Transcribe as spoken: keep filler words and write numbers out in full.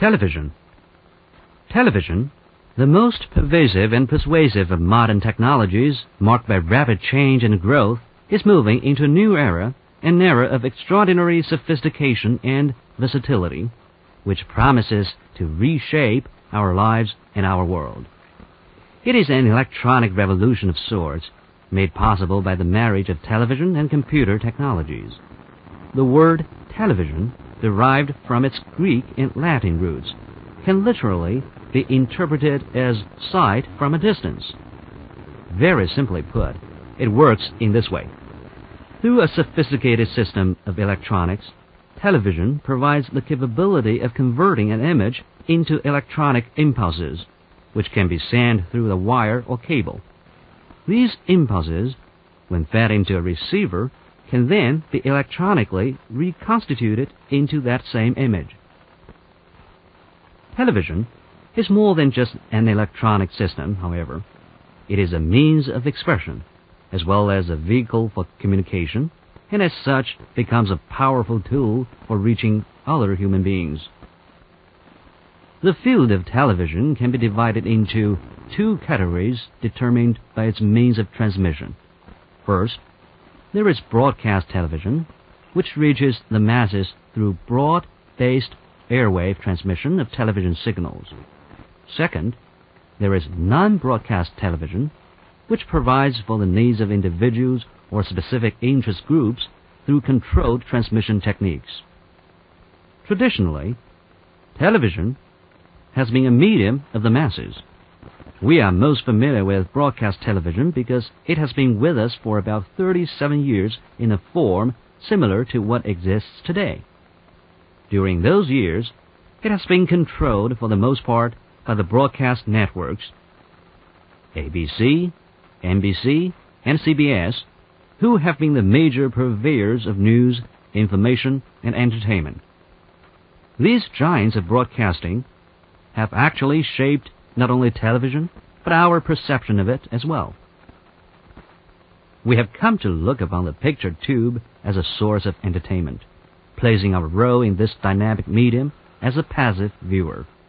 Television. Television, the most pervasive and persuasive of modern technologies, marked by rapid change and growth, is moving into a new era, an era of extraordinary sophistication and versatility, which promises to reshape our lives and our world. It is an electronic revolution of sorts, made possible by the marriage of television and computer technologies. The word television, derived from its Greek and Latin roots, can literally be interpreted as sight from a distance. Very simply put, it works in this way. Through a sophisticated system of electronics, television provides the capability of converting an image into electronic impulses, which can be sent through the wire or cable. These impulses, when fed into a receiver, can then be electronically reconstituted into that same image. Television is more than just an electronic system, however. It is a means of expression, as well as a vehicle for communication, and as such becomes a powerful tool for reaching other human beings. The field of television can be divided into two categories determined by its means of transmission. First, there is broadcast television, which reaches the masses through broad-based airwave transmission of television signals. Second, there is non-broadcast television, which provides for the needs of individuals or specific interest groups through controlled transmission techniques. Traditionally, television has been a medium of the masses. We are most familiar with broadcast television because it has been with us for about thirty-seven years in a form similar to what exists today. During those years, it has been controlled for the most part by the broadcast networks, A B C, N B C, and C B S, who have been the major purveyors of news, information, and entertainment. These giants of broadcasting have actually shaped not only television, but our perception of it as well. We have come to look upon the picture tube as a source of entertainment, placing our role in this dynamic medium as a passive viewer.